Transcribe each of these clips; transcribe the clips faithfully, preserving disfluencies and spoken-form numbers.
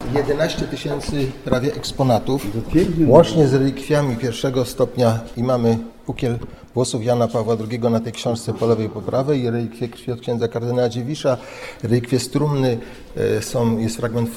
jedenaście tysięcy prawie eksponatów, łącznie z relikwiami pierwszego stopnia i mamy ukiel włosów Jana Pawła drugiego na tej książce po lewej, po prawej i relikwie krwi od księdza kardynała Dziwisza, relikwie z trumny, są, jest fragment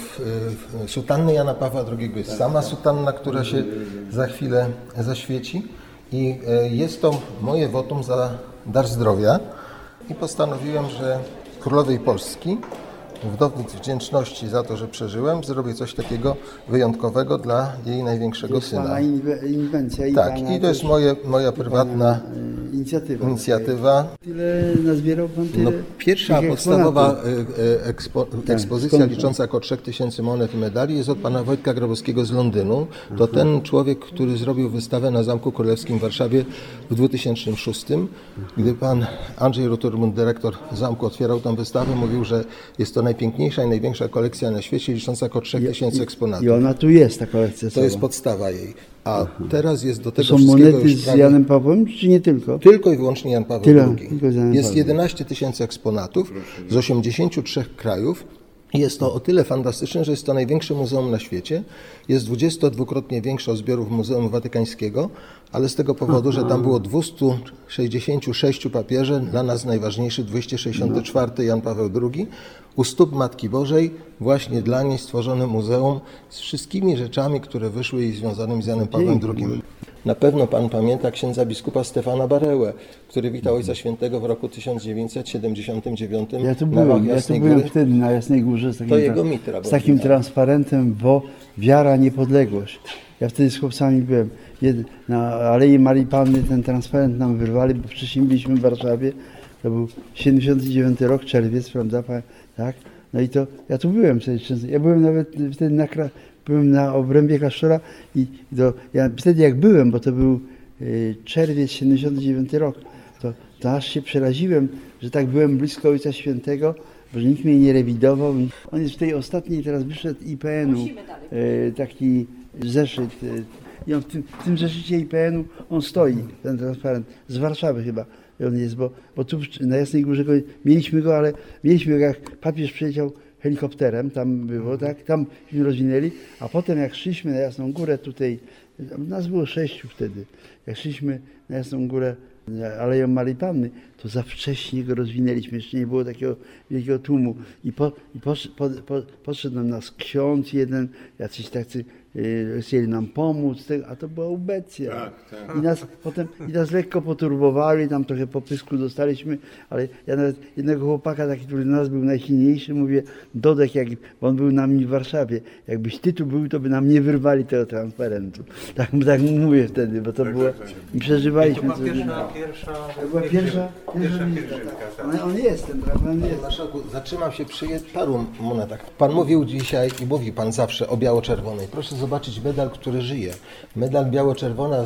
sutanny Jana Pawła drugiego, jest sama sutanna, która się za chwilę zaświeci i jest to moje wotum za dar zdrowia i postanowiłem, że królowej Polski w dowód wdzięczności za to, że przeżyłem, zrobię coś takiego wyjątkowego dla jej największego jest syna. Pana inwencja i Tak, pana i to jest moje, moja prywatna inicjatywa. inicjatywa. Tyle nazbierał Pan tyle No, pierwsza tych podstawowa eksponatów. ekspo, Tak, ekspozycja skąd? licząca około trzech tysięcy monet i medali jest od pana Wojtka Grabowskiego z Londynu. To ten człowiek, który zrobił wystawę na Zamku Królewskim w Warszawie w dwa tysiące szóstym. Gdy pan Andrzej Roturmund, dyrektor zamku, otwierał tę wystawę, mówił, że jest to najpiękniejsza i największa kolekcja na świecie, licząca około trzech tysięcy eksponatów. I ona tu jest, ta kolekcja. To jest podstawa jej. A teraz jest do To tego są wszystkiego monety już z prawie... Janem Pawłem, czy nie tylko? Tylko i wyłącznie Jan Paweł Tyle, drugi. tylko z Janem Jest Pawłem. jedenaście tysięcy eksponatów z osiemdziesięciu trzech krajów. Jest to o tyle fantastyczne, że jest to największe muzeum na świecie. Jest dwudziestodwukrotnie większe od zbiorów Muzeum Watykańskiego, ale z tego powodu, że tam było dwieście sześćdziesiąt sześć papieży, dla nas najważniejszy dwieście sześćdziesiąty czwarty Jan Paweł drugi, u stóp Matki Bożej, właśnie dla niej stworzone muzeum z wszystkimi rzeczami, które wyszły jej związanymi z Janem Pawłem drugim. Na pewno pan pamięta księdza biskupa Stefana Barełę, który witał Ojca Świętego w roku tysiąc dziewięćset siedemdziesiątym dziewiątym Ja tu na byłem, Wach ja tu Jasnej byłem Góry. wtedy na Jasnej Górze z takim, To jego mitra z była. takim transparentem, bo wiara, niepodległość. Ja wtedy z chłopcami byłem. Jed, na Alei Marii Panny ten transparent nam wyrwali, bo wcześniej byliśmy w Warszawie. To był siedemdziesiąty dziewiąty rok, czerwiec, prawda? Tak? No i to ja tu byłem wtedy często. Ja byłem nawet wtedy na, byłem na obrębie klasztora i do, ja wtedy jak byłem, bo to był y, czerwiec, siedemdziesiąty dziewiąty rok, to, to aż się przeraziłem, że tak byłem blisko Ojca Świętego, bo że nikt mnie nie rewidował. On jest w tej ostatniej, teraz wyszedł I P N u, y, taki zeszyt. Y, I on w tym, w tym zeszycie I P N u on stoi, ten transparent, z Warszawy chyba. On jest, bo, bo tu na Jasnej Górze go, mieliśmy go, ale mieliśmy go, jak papież przyleciał helikopterem, tam było, tak, tam się rozwinęli, a potem jak szliśmy na Jasną Górę tutaj, nas było sześciu wtedy, jak szliśmy na Jasną Górę Aleją Marii Panny, to za wcześnie go rozwinęliśmy, jeszcze nie było takiego wielkiego tłumu i, po, i posz, po, po, podszedł nam nas ksiądz jeden, jacyś tacy yy, chcieli nam pomóc, a to była ubecja. Tak, tak. I nas potem i nas lekko poturbowali, tam trochę popysku dostaliśmy, ale ja nawet jednego chłopaka, taki, który nas był najsilniejszy, mówię, Dodek, jak, bo on był na mnie w Warszawie, jakbyś ty tu był, to by nam nie wyrwali tego transparentu. Tak, tak mówię wtedy, bo to Tak, było, tak, tak. i przeżywaliśmy. To była co pierwsza, dzień. pierwsza, To była pierwsza, pierwsza wizyta, pielgrzymka. tak. Tak. On, on jest ten transparent, Panie jest. marszałku, zatrzymam się przy paru monetach. Pan mówił dzisiaj i mówi pan zawsze o biało-czerwonej. Proszę zobaczyć medal, który żyje. Medal biało-czerwona,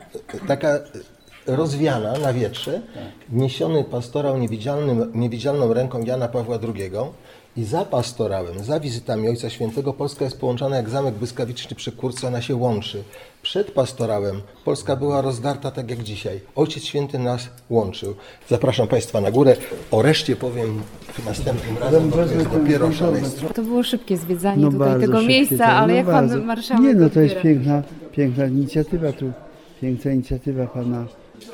taka rozwiana na wietrze, niesiony pastorał niewidzialnym, niewidzialną ręką Jana Pawła drugiego. I za pastorałem, za wizytami Ojca Świętego Polska jest połączona jak zamek błyskawiczny przy kurce, ona się łączy. Przed pastorałem Polska była rozdarta tak jak dzisiaj. Ojciec Święty nas łączył. Zapraszam Państwa na górę. O reszcie powiem następnym razem, bo to jest dopiero szaleństwo. To było szybkie zwiedzanie No tutaj bardzo tego szybkie, miejsca, tak, ale no jak bardzo. pan marszałek Nie, no to jest odbiera? piękna, piękna inicjatywa tu, piękna inicjatywa pana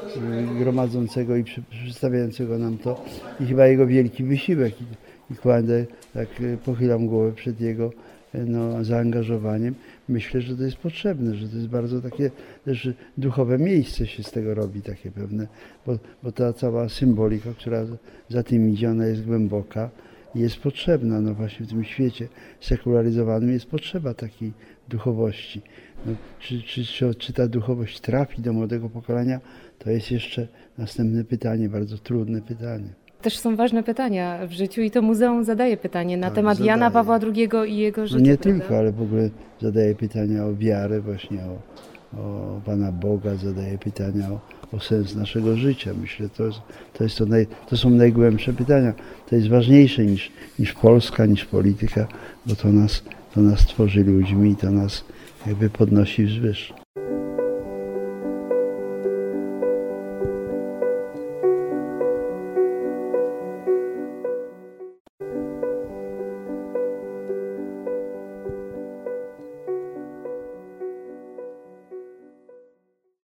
y, gromadzącego i przy, przedstawiającego nam to i chyba jego wielki wysiłek i, i kładę, tak y, pochylam głowę przed jego y, no, zaangażowaniem. Myślę, że to jest potrzebne, że to jest bardzo takie też duchowe miejsce się z tego robi, takie pewne, bo, bo ta cała symbolika, która za tym idzie, ona jest głęboka. Jest potrzebna, no właśnie w tym świecie sekularyzowanym jest potrzeba takiej duchowości. No, czy, czy, czy, czy ta duchowość trafi do młodego pokolenia, to jest jeszcze następne pytanie, bardzo trudne pytanie. Też są ważne pytania w życiu i to muzeum zadaje pytanie na Tak, temat zadaje. Jana Pawła drugiego i jego No życia. nie prawda? tylko, ale w ogóle zadaje pytania o wiarę, właśnie o, o Pana Boga, zadaje pytania o, o sens naszego życia. Myślę, to, jest, to, jest to, naj, to są najgłębsze pytania. To jest ważniejsze niż, niż Polska, niż polityka, bo to nas, to nas tworzy ludźmi i to nas jakby podnosi wzwyż.